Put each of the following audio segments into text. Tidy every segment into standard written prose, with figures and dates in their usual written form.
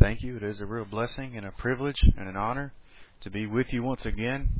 thank you. It is a real blessing and a privilege and an honor to be with you once again.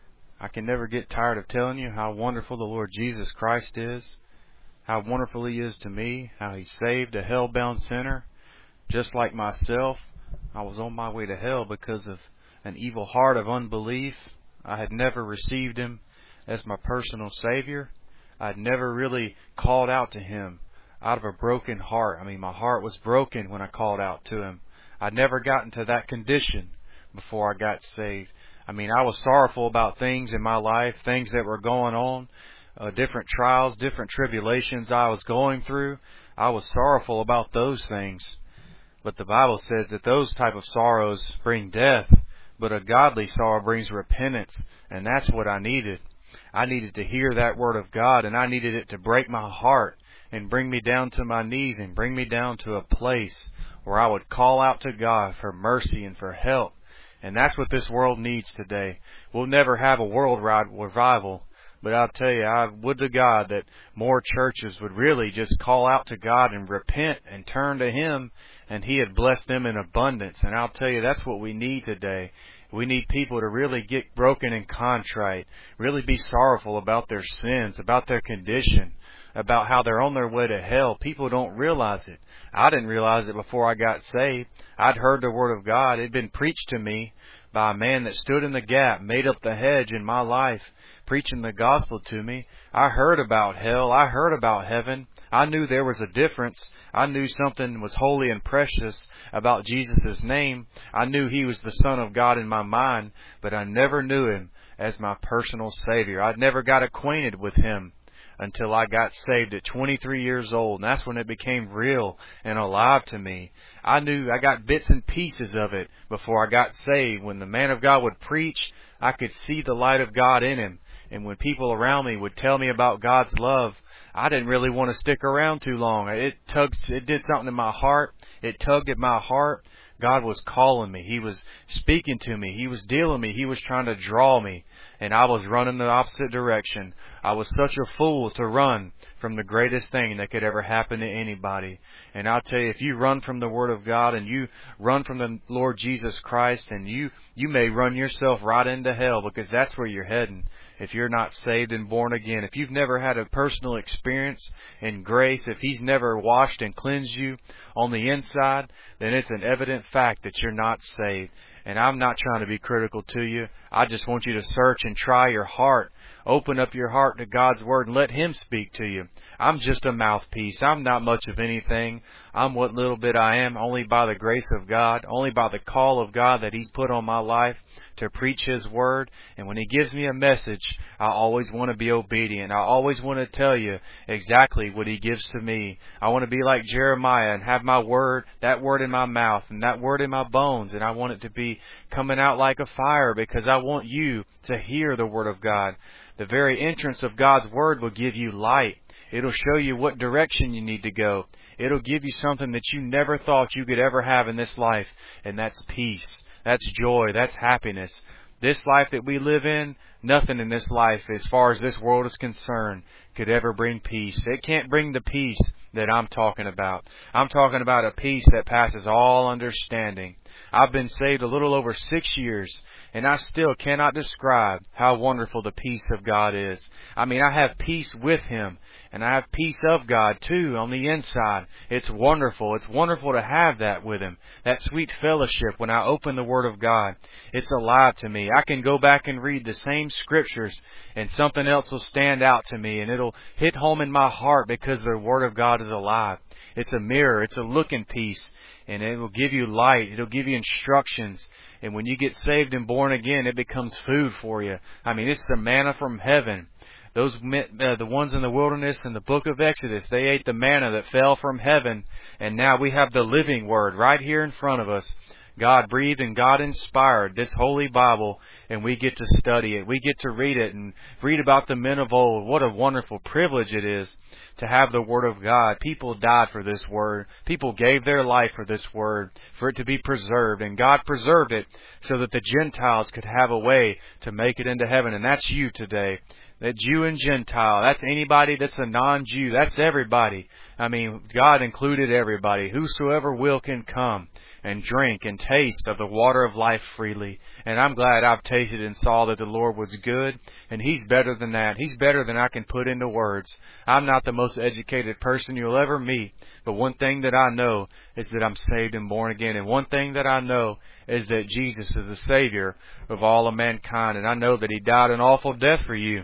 I can never get tired of telling you how wonderful the Lord Jesus Christ is, how wonderful He is to me, how He saved a hell-bound sinner just like myself. I was on my way to hell because of an evil heart of unbelief. I had never received Him as my personal Savior. I had never really called out to Him out of a broken heart. My heart was broken when I called out to Him. I'd never gotten to that condition before I got saved. I was sorrowful about things in my life, things that were going on, different trials, different tribulations I was going through. I was sorrowful about those things. But the Bible says that those type of sorrows bring death, but a godly sorrow brings repentance, and that's what I needed. I needed to hear that Word of God, and I needed it to break my heart and bring me down to my knees and bring me down to a place where I would call out to God for mercy and for help. And that's what this world needs today. We'll never have a worldwide revival, but I'll tell you, I would to God that more churches would really just call out to God and repent and turn to Him, and He had blessed them in abundance. And I'll tell you, that's what we need today. We need people to really get broken and contrite, really be sorrowful about their sins, about their condition, about how they're on their way to hell. People don't realize it. I didn't realize it before I got saved. I'd heard the Word of God. It had been preached to me by a man that stood in the gap, made up the hedge in my life, preaching the gospel to me. I heard about hell. I heard about heaven. I knew there was a difference. I knew something was holy and precious about Jesus' name. I knew He was the Son of God in my mind, but I never knew Him as my personal Savior. I'd never got acquainted with Him until I got saved at 23 years old, and that's when it became real and alive to me. I knew I got bits and pieces of it before I got saved. When the man of God would preach, I could see the light of God in him. And when people around me would tell me about God's love, I didn't really want to stick around too long. It did something in my heart. It tugged at my heart. God was calling me. He was speaking to me. He was dealing with me. He was trying to draw me. And I was running the opposite direction. I was such a fool to run from the greatest thing that could ever happen to anybody. And I'll tell you, if you run from the Word of God and you run from the Lord Jesus Christ, and you may run yourself right into hell, because that's where you're heading. If you're not saved and born again, if you've never had a personal experience in grace, if He's never washed and cleansed you on the inside, then it's an evident fact that you're not saved. And I'm not trying to be critical to you. I just want you to search and try your heart. Open up your heart to God's Word and let Him speak to you. I'm just a mouthpiece. I'm not much of anything. I'm what little bit I am, only by the grace of God, only by the call of God that He's put on my life to preach His Word. And when He gives me a message, I always want to be obedient. I always want to tell you exactly what He gives to me. I want to be like Jeremiah and have my word, that word in my mouth and that word in my bones. And I want it to be coming out like a fire, because I want you to hear the Word of God. The very entrance of God's Word will give you light. It'll show you what direction you need to go. It'll give you something that you never thought you could ever have in this life, and that's peace. That's joy. That's happiness. This life that we live in, nothing in this life, as far as this world is concerned, could ever bring peace. It can't bring the peace that I'm talking about. I'm talking about a peace that passes all understanding. I've been saved a little over 6 years, and I still cannot describe how wonderful the peace of God is. I have peace with Him, and I have peace of God too on the inside. It's wonderful. It's wonderful to have that with Him. That sweet fellowship when I open the Word of God. It's alive to me. I can go back and read the same scriptures, and something else will stand out to me, and it'll hit home in my heart because the Word of God is alive. It's a mirror. It's a looking piece. And it will give you light. It'll give you instructions. And when you get saved and born again, it becomes food for you. It's the manna from heaven. The ones in the wilderness in the book of Exodus, they ate the manna that fell from heaven. And now we have the living Word right here in front of us. God breathed and God inspired this holy Bible. and we get to study it. We get to read it and read about the men of old. What a wonderful privilege it is to have the Word of God. People died for this Word. People gave their life for this Word, for it to be preserved. And God preserved it so that the Gentiles could have a way to make it into heaven. And that's you today. That Jew and Gentile, that's anybody that's a non-Jew. That's everybody. I mean, God included everybody. Whosoever will can come and drink and taste of the water of life freely. And I'm glad I've tasted and saw that the Lord was good, and He's better than that. He's better than I can put into words. I'm not the most educated person you'll ever meet, but one thing that I know is that I'm saved and born again. And one thing that I know is that Jesus is the Savior of all of mankind, and I know that He died an awful death for you.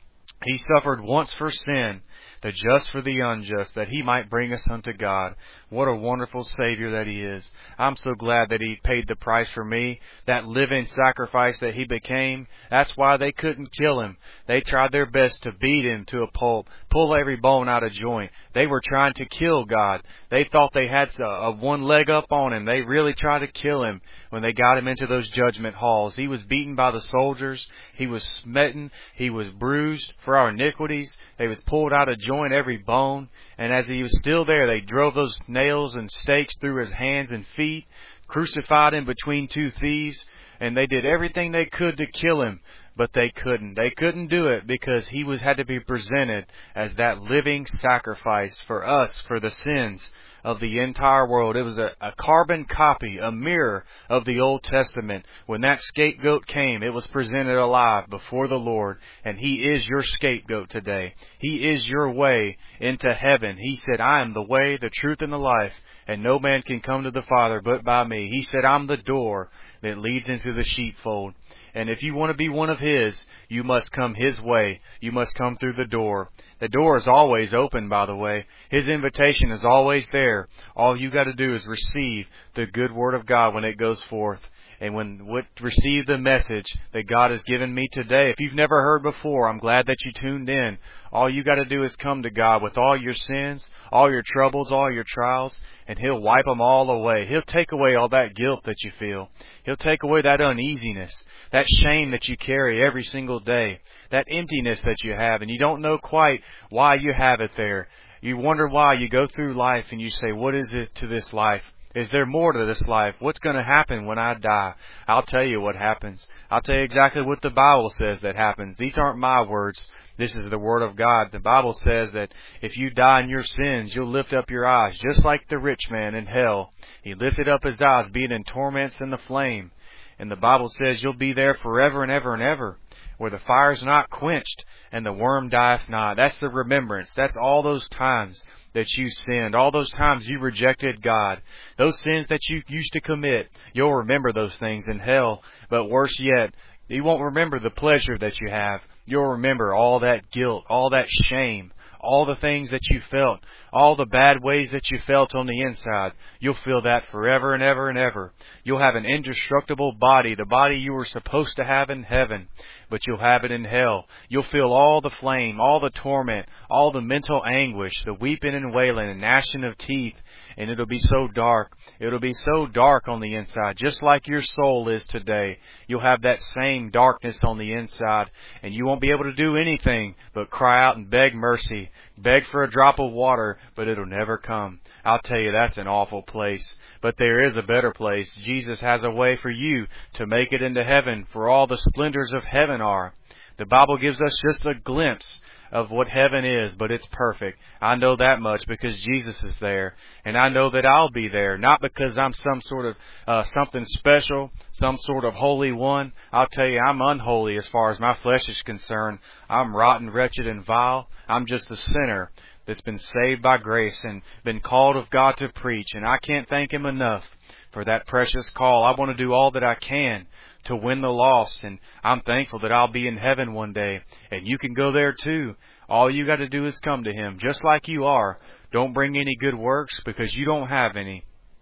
He suffered once for sin, the just for the unjust, that He might bring us unto God. What a wonderful Savior that He is. I'm so glad that He paid the price for me, that living sacrifice that He became. That's why they couldn't kill Him. They tried their best to beat Him to a pulp, pull every bone out of joint. They were trying to kill God. They thought they had one leg up on Him. They really tried to kill Him when they got Him into those judgment halls. He was beaten by the soldiers. He was smitten. He was bruised for our iniquities. They was pulled out of joint every bone. And as He was still there, they drove those nails and stakes through His hands and feet, crucified Him between two thieves, and they did everything they could to kill Him, but they couldn't. They couldn't do it because He had to be presented as that living sacrifice for us, for the sins of the entire world. It was a carbon copy, a mirror of the Old Testament. When that scapegoat came, it was presented alive before the Lord, and He is your scapegoat today. He is your way into heaven. He said, I am the way, the truth, and the life, and no man can come to the Father but by me. He said, I'm the door that leads into the sheepfold. And if you want to be one of His, you must come His way. You must come through the door. The door is always open, by the way. His invitation is always there. All you got to do is receive the good Word of God when it goes forth. And receive the message that God has given me today. If you've never heard before, I'm glad that you tuned in. All you got to do is come to God with all your sins, all your troubles, all your trials, and He'll wipe them all away. He'll take away all that guilt that you feel. He'll take away that uneasiness, that shame that you carry every single day, that emptiness that you have, and you don't know quite why you have it there. You wonder why. You go through life and you say, what is it to this life? Is there more to this life? What's going to happen when I die? I'll tell you what happens. I'll tell you exactly what the Bible says that happens. These aren't my words. This is the Word of God. The Bible says that if you die in your sins, you'll lift up your eyes, just like the rich man in hell. He lifted up his eyes, being in torments in the flame. And the Bible says you'll be there forever and ever and ever, where the fire's not quenched and the worm dieth not. That's the remembrance. That's all those times that you sinned, all those times you rejected God, those sins that you used to commit. You'll remember those things in hell, but worse yet, you won't remember the pleasure that you have. You'll remember all that guilt, all that shame, all the things that you felt, all the bad ways that you felt on the inside. You'll feel that forever and ever and ever. You'll have an indestructible body, the body you were supposed to have in heaven, but you'll have it in hell. You'll feel all the flame, all the torment, all the mental anguish, the weeping and wailing and gnashing of teeth, and it'll be so dark. It'll be so dark on the inside, just like your soul is today. You'll have that same darkness on the inside, and you won't be able to do anything but cry out and beg mercy, beg for a drop of water, but it'll never come. I'll tell you, that's an awful place. But there is a better place. Jesus has a way for you to make it into heaven, for all the splendors of heaven are. The Bible gives us just a glimpse of what heaven is, but it's perfect. I know that much because Jesus is there, and I know that I'll be there, not because I'm some sort of something special, some sort of holy one. I'll tell you, I'm unholy as far as my flesh is concerned. I'm rotten, wretched, and vile. I'm just a sinner that's been saved by grace and been called of God to preach, and I can't thank Him enough for that precious call. I want to do all that I can to win the lost, and I'm thankful that I'll be in heaven one day, and you can go there too. All you got to do is come to Him just like you are. Don't bring any good works because you don't have any.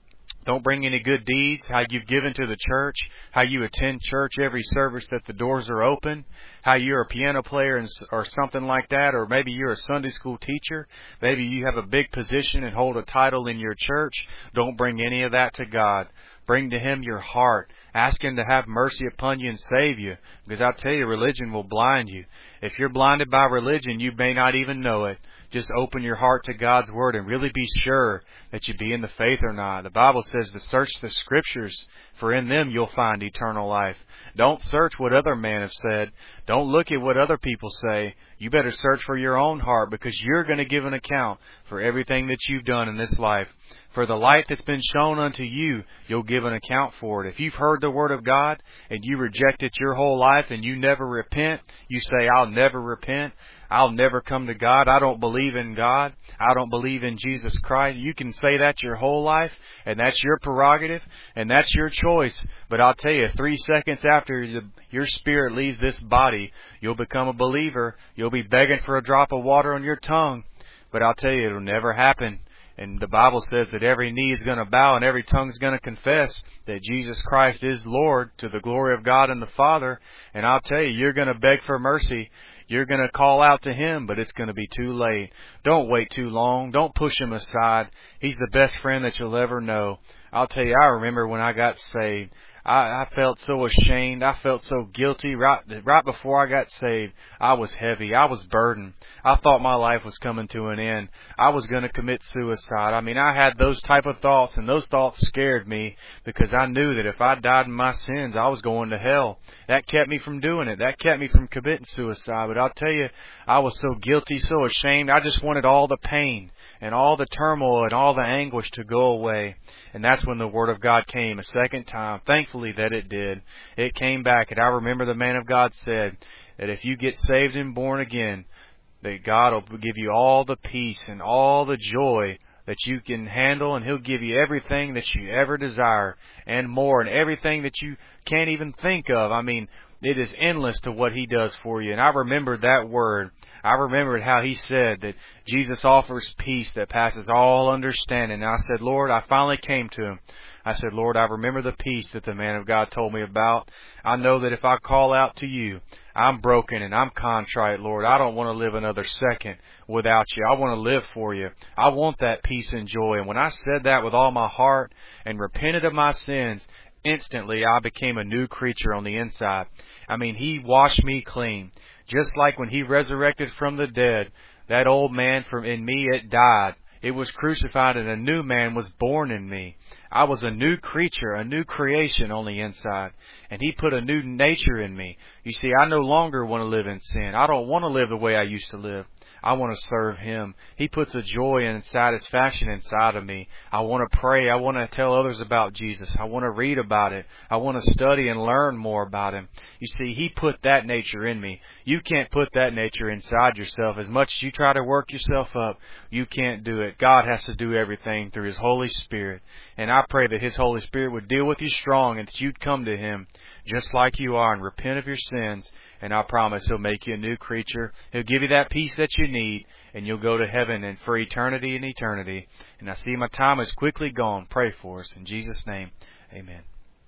Don't bring any good deeds, how you've given to the church, how you attend church every service that the doors are open, how you're a piano player or something like that, or maybe you're a Sunday school teacher. Maybe you have a big position and hold a title in your church. Don't bring any of that to God. Bring to Him your heart. Ask Him to have mercy upon you and save you. Because I'll tell you, religion will blind you. If you're blinded by religion, you may not even know it. Just open your heart to God's Word and really be sure that you be in the faith or not. The Bible says to search the Scriptures, for in them you'll find eternal life. Don't search what other men have said. Don't look at what other people say. You better search for your own heart, because you're going to give an account for everything that you've done in this life. For the light that's been shown unto you, you'll give an account for it. If you've heard the Word of God and you reject it your whole life and you never repent, you say, I'll never repent. I'll never come to God. I don't believe in God. I don't believe in Jesus Christ. You can say that your whole life, and that's your prerogative, and that's your choice. But I'll tell you, 3 seconds after your spirit leaves this body, you'll become a believer. You'll be begging for a drop of water on your tongue. But I'll tell you, it'll never happen. And the Bible says that every knee is going to bow and every tongue is going to confess that Jesus Christ is Lord, to the glory of God and the Father. And I'll tell you, you're going to beg for mercy. You're going to call out to Him, but it's going to be too late. Don't wait too long. Don't push Him aside. He's the best friend that you'll ever know. I'll tell you, I remember when I got saved, I felt so ashamed. I felt so guilty. Right before I got saved, I was heavy. I was burdened. I thought my life was coming to an end. I was going to commit suicide. I mean, I had those type of thoughts, and those thoughts scared me, because I knew that if I died in my sins, I was going to hell. That kept me from doing it. That kept me from committing suicide. But I'll tell you, I was so guilty, so ashamed. I just wanted all the pain and all the turmoil and all the anguish to go away. And that's when the Word of God came a second time. Thankfully that it did. It came back. And I remember the man of God said that if you get saved and born again, that God will give you all the peace and all the joy that you can handle, and He'll give you everything that you ever desire and more, and everything that you can't even think of. I mean, it is endless to what He does for you. And I remembered that word. I remembered how He said that Jesus offers peace that passes all understanding. And I said, Lord, I finally came to Him. I said, Lord, I remember the peace that the man of God told me about. I know that if I call out to You, I'm broken and I'm contrite, Lord. I don't want to live another second without You. I want to live for You. I want that peace and joy. And when I said that with all my heart and repented of my sins, instantly I became a new creature on the inside. I mean, He washed me clean. Just like when He resurrected from the dead, that old man in me, it died. It was crucified, and a new man was born in me. I was a new creature, a new creation on the inside. And He put a new nature in me. You see, I no longer want to live in sin. I don't want to live the way I used to live. I want to serve Him. He puts a joy and satisfaction inside of me. I want to pray. I want to tell others about Jesus. I want to read about it. I want to study and learn more about Him. You see, He put that nature in me. You can't put that nature inside yourself. As much as you try to work yourself up, you can't do it. God has to do everything through His Holy Spirit. And I pray that His Holy Spirit would deal with you strong, and that you'd come to Him just like you are and repent of your sins. And I promise He'll make you a new creature. He'll give you that peace that you need, and you'll go to heaven and for eternity and eternity. And I see my time is quickly gone. Pray for us. In Jesus' name, amen.